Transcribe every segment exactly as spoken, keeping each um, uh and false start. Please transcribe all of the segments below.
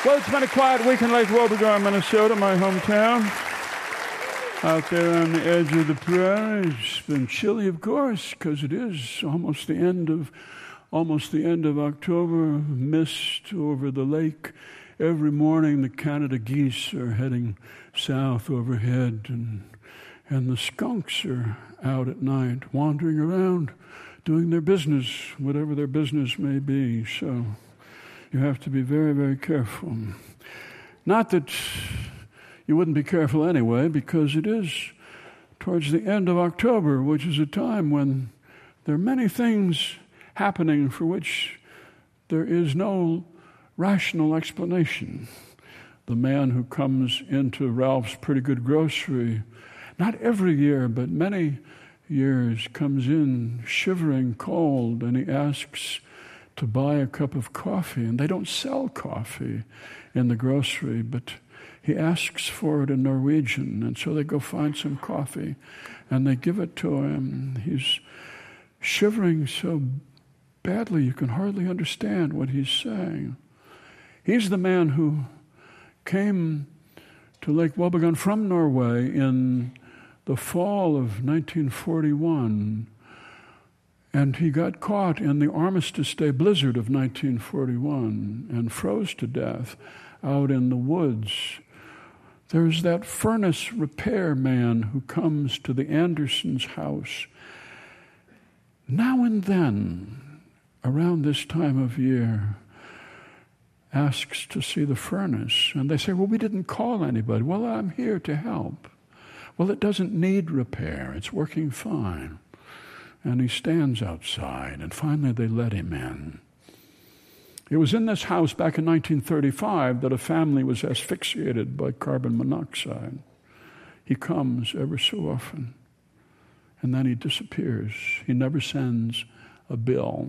Well, it's been a quiet week in Lake Wobegon, Minnesota, my hometown. Out there on the edge of the prairie. It's been chilly, of course, because it is almost the end of almost the end of October. Mist over the lake. Every morning the Canada geese are heading south overhead, and and the skunks are out at night, wandering around, doing their business, whatever their business may be. So you have to be very, very careful. Not that you wouldn't be careful anyway, because it is towards the end of October, which is a time when there are many things happening for which there is no rational explanation. The man who comes into Ralph's Pretty Good Grocery, not every year, but many years, comes in shivering cold, and he asks to buy a cup of coffee, and they don't sell coffee in the grocery, but he asks for it in Norwegian, and so they go find some coffee, and they give it to him. He's shivering so badly you can hardly understand what he's saying. He's the man who came to Lake Wobegon from Norway in the fall of nineteen forty-one, and he got caught in the Armistice Day blizzard of nineteen forty-one and froze to death out in the woods. There's that furnace repair man who comes to the Andersons' house now and then, around this time of year, asks to see the furnace. And they say, well, we didn't call anybody. Well, I'm here to help. Well, it doesn't need repair. It's working fine. And he stands outside, and finally they let him in. It was in this house back in nineteen thirty-five that a family was asphyxiated by carbon monoxide. He comes ever so often, and then he disappears. He never sends a bill.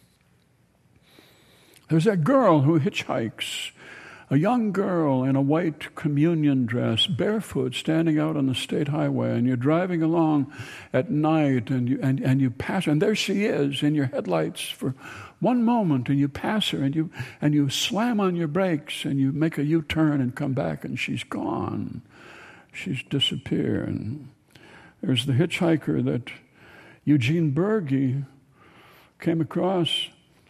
There's that girl who hitchhikes, a young girl in a white communion dress, barefoot, standing out on the state highway, and you're driving along at night, and you and, and you pass her, and there she is in your headlights for one moment, and you pass her, and you and you slam on your brakes, and you make a U-turn and come back, and she's gone. She's disappeared. There's the hitchhiker that Eugene Berge came across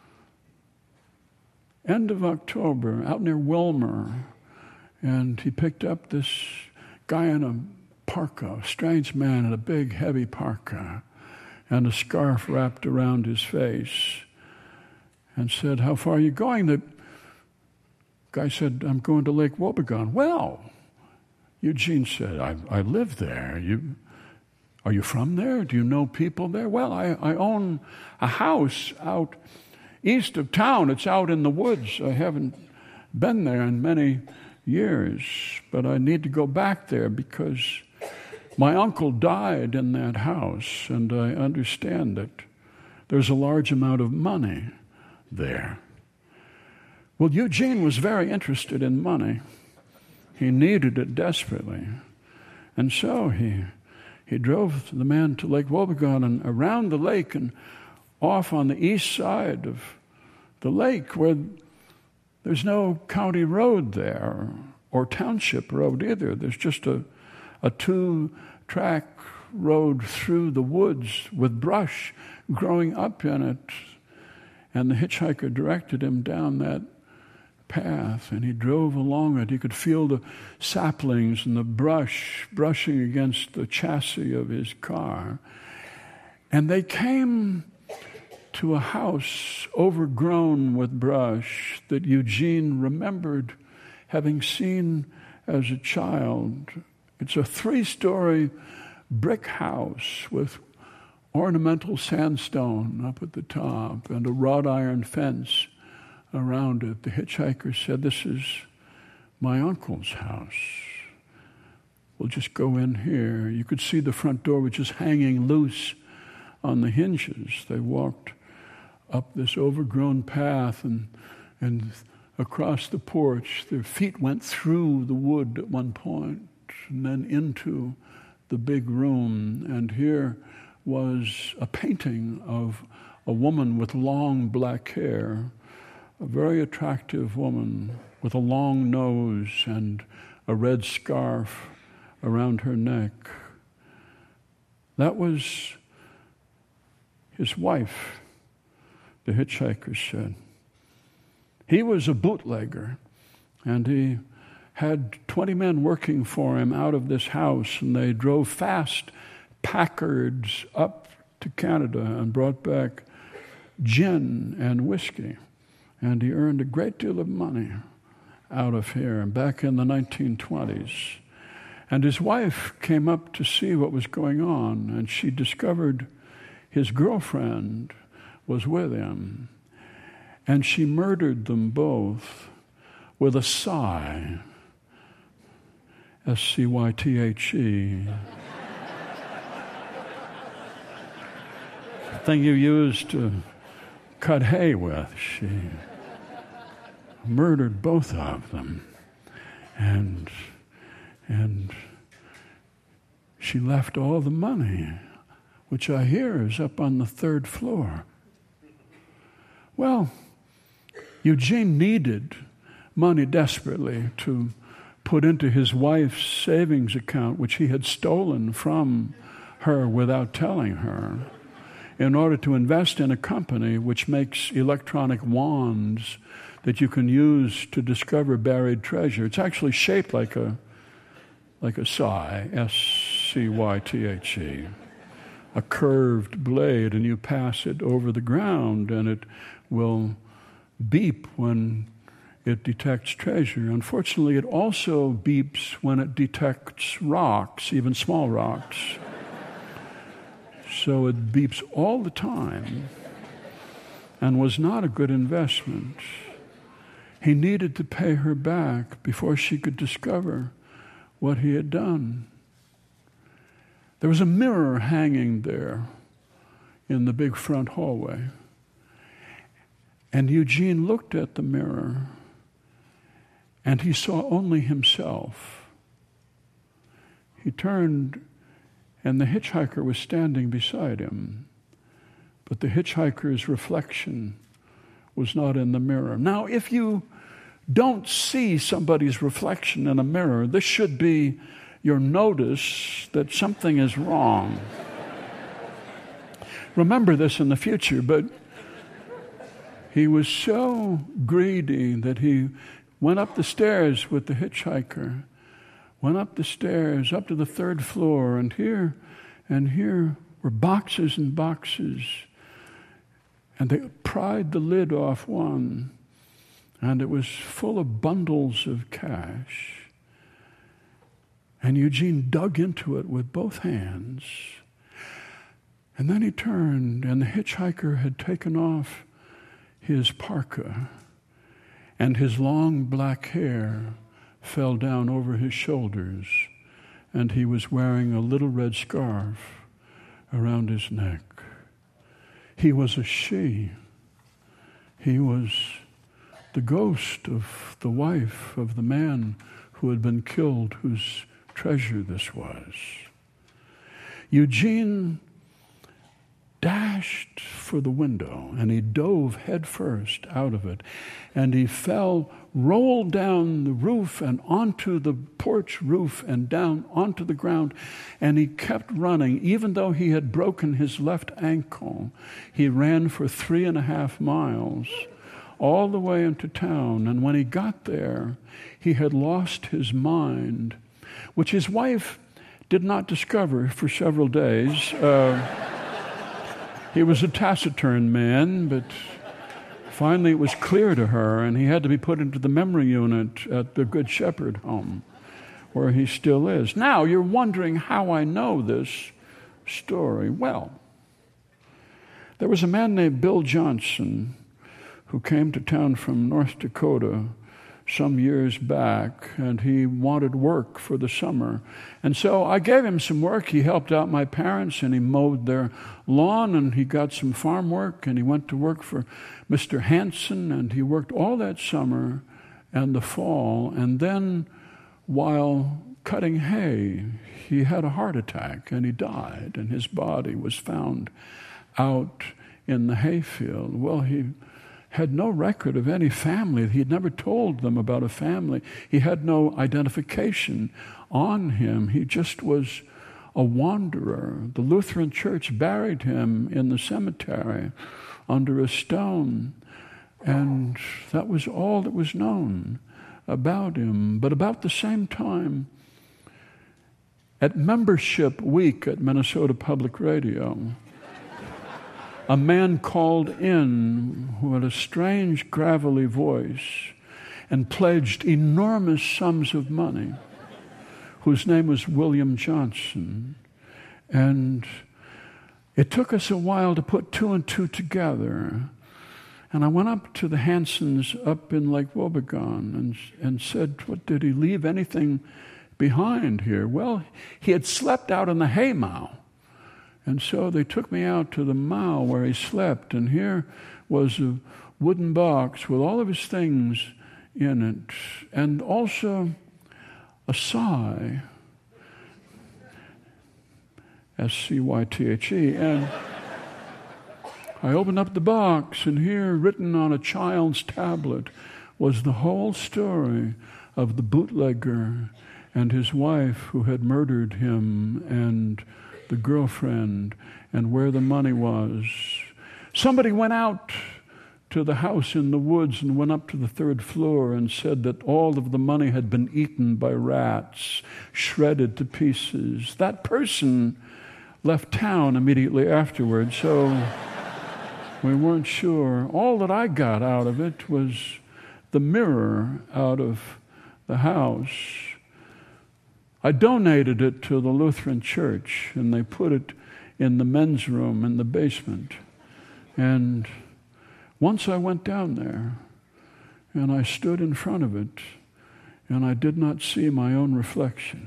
end of October, out near Wilmer, and he picked up this guy in a parka, a strange man in a big, heavy parka, and a scarf wrapped around his face, and said, how far are you going? The guy said, I'm going to Lake Wobegon. Well, Eugene said, I, I live there. You, are you from there? Do you know people there? Well, I, I own a house out east of town. It's out in the woods. I haven't been there in many years, but I need to go back there because my uncle died in that house, and I understand that there's a large amount of money there. Well, Eugene was very interested in money. He needed it desperately. And so he he drove the man to Lake Wobegon and around the lake and off on the east side of the lake, where there's no county road there or township road either. There's just a, a two-track road through the woods with brush growing up in it. And the hitchhiker directed him down that path, and he drove along it. He could feel the saplings and the brush brushing against the chassis of his car. And they came to a house overgrown with brush that Eugene remembered having seen as a child. It's a three-story brick house with ornamental sandstone up at the top and a wrought iron fence around it. The hitchhiker said, this is my uncle's house. We'll just go in here. You could see the front door was just hanging loose on the hinges. They walked up this overgrown path and and across the porch. Their feet went through the wood at one point and then into the big room. And here was a painting of a woman with long black hair, a very attractive woman with a long nose and a red scarf around her neck. That was his wife, the hitchhiker said. He was a bootlegger, and he had twenty men working for him out of this house, and they drove fast Packards up to Canada and brought back gin and whiskey, and he earned a great deal of money out of here back in the nineteen twenties. And his wife came up to see what was going on, and she discovered his girlfriend was with him, and she murdered them both with a sigh, S C Y T H E. Thing you use to cut hay with. She murdered both of them, and and she left all the money, which I hear is up on the third floor. Well, Eugene needed money desperately to put into his wife's savings account, which he had stolen from her without telling her, in order to invest in a company which makes electronic wands that you can use to discover buried treasure. It's actually shaped like a like a sigh, S C Y T H E, a curved blade, and you pass it over the ground, and it will beep when it detects treasure. Unfortunately, it also beeps when it detects rocks, even small rocks. So it beeps all the time and was not a good investment. He needed to pay her back before she could discover what he had done. There was a mirror hanging there in the big front hallway. And Eugene looked at the mirror, and he saw only himself. He turned, and the hitchhiker was standing beside him. But the hitchhiker's reflection was not in the mirror. Now, if you don't see somebody's reflection in a mirror, this should be your notice that something is wrong. Remember this in the future, but he was so greedy that he went up the stairs with the hitchhiker, went up the stairs, up to the third floor, and here, and here were boxes and boxes, and they pried the lid off one, and it was full of bundles of cash. And Eugene dug into it with both hands. And then he turned, and the hitchhiker had taken off his parka, and his long black hair fell down over his shoulders, and he was wearing a little red scarf around his neck. He was a she. He was the ghost of the wife of the man who had been killed, whose treasure this was. Eugene dashed for the window, and he dove headfirst out of it, and he fell, rolled down the roof and onto the porch roof and down onto the ground, and he kept running. Even though he had broken his left ankle, he ran for three and a half miles all the way into town, and when he got there, he had lost his mind, which his wife did not discover for several days. Uh, he was a taciturn man, but finally it was clear to her, and he had to be put into the memory unit at the Good Shepherd home, where he still is. Now, you're wondering how I know this story. Well, there was a man named Bill Johnson who came to town from North Dakota some years back, and he wanted work for the summer. And so I gave him some work. He helped out my parents, and he mowed their lawn, and he got some farm work, and he went to work for Mister Hanson, and he worked all that summer and the fall. And then while cutting hay, he had a heart attack, and he died, and his body was found out in the hayfield. Well, he had no record of any family. He had never told them about a family. He had no identification on him. He just was a wanderer. The Lutheran Church buried him in the cemetery under a stone, and that was all that was known about him. But about the same time, at membership week at Minnesota Public Radio, a man called in who had a strange, gravelly voice and pledged enormous sums of money, whose name was William Johnson. And it took us a while to put two and two together. And I went up to the Hansons up in Lake Wobegon and, and said, what, did he leave anything behind here? Well, he had slept out in the haymow. And so they took me out to the mow where he slept, and here was a wooden box with all of his things in it, and also a sigh, S C Y T H E, and I opened up the box, and here, written on a child's tablet, was the whole story of the bootlegger and his wife who had murdered him, and the girlfriend, and where the money was. Somebody went out to the house in the woods and went up to the third floor and said that all of the money had been eaten by rats, shredded to pieces. That person left town immediately afterwards, so we weren't sure. All that I got out of it was the mirror out of the house. I donated it to the Lutheran Church, and they put it in the men's room in the basement. And once I went down there, and I stood in front of it, and I did not see my own reflection.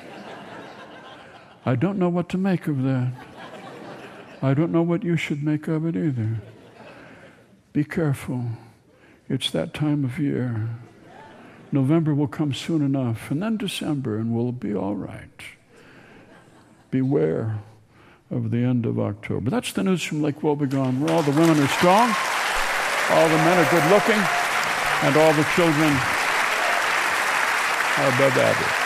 I don't know what to make of that. I don't know what you should make of it either. Be careful. It's that time of year. November will come soon enough, and then December, and we'll be all right. Beware of the end of October. That's the news from Lake Wobegon, where all the women are strong, all the men are good looking, and all the children are above average.